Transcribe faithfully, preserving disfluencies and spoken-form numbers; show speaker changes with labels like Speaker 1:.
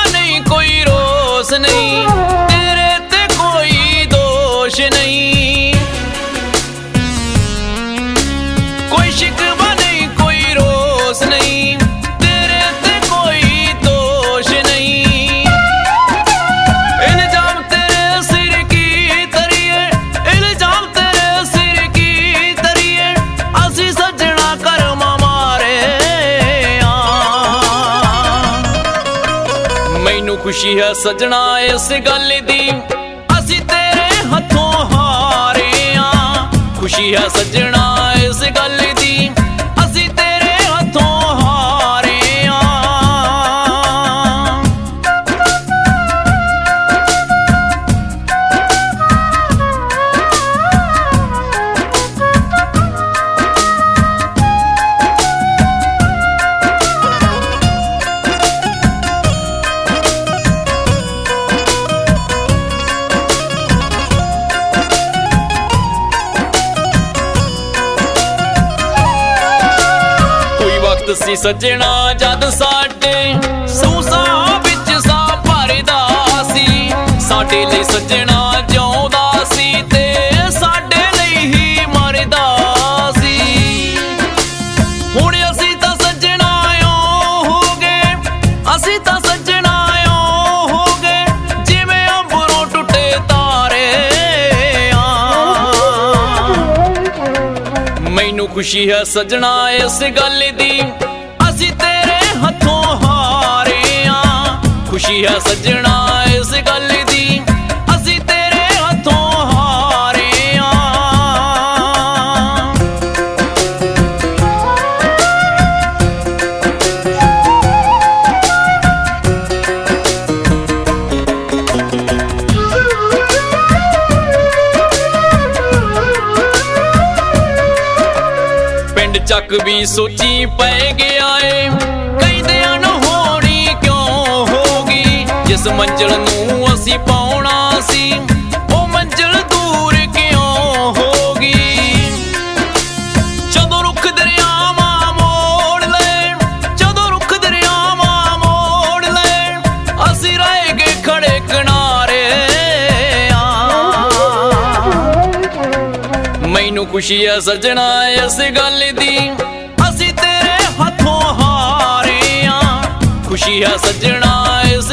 Speaker 1: नहीं कोई रोस नहीं, तेरे ते कोई दोष नहीं। कोई शिकवा नहीं कोई रोस नहीं, तेरे ते कोई दोष नहीं। इल्जाम तेरे सिर की तरिए, इल्जाम तेरे सिर की तरिए, असी सजना कर्म मारे। मैनू खुशी है सजना इस गल दी, असी तेरे हथों हारे आ। खुशी है सजना इस गल दी, असी तेरे हथों हारे आ। सी सजना जद साडे सूसा विच सा भरदा सी, साडे लई सजना जिउंदा सी ते साडे लई ही मरदा सी। हुण असी तां सजना ओ हो गए, असी तां सजना ओ हो गए, जिवें अंबरों टुटे तारे आ। मैनू खुशी है सजना इस गल दी, असी तेरे हथों हारे आ। खुशी है सजना इस गल दी, असी तेरे हथों हारे आ। पिंड चक भी सोची पै गया है, कहदियां न होनी क्यों होगी। जिस मंजिल नूं असी पाउणा सी, ओ मंजिल दूर क्यों होगी। जदों रुख दरियावां मोड़ ले, जदों रुख दरियावां मोड़ ले, असी रह गए खड़े किनारे आ। मैनू खुशी है सजना इस गल दी, असी तेरे हथों हारे आ। खुशी है सजना इस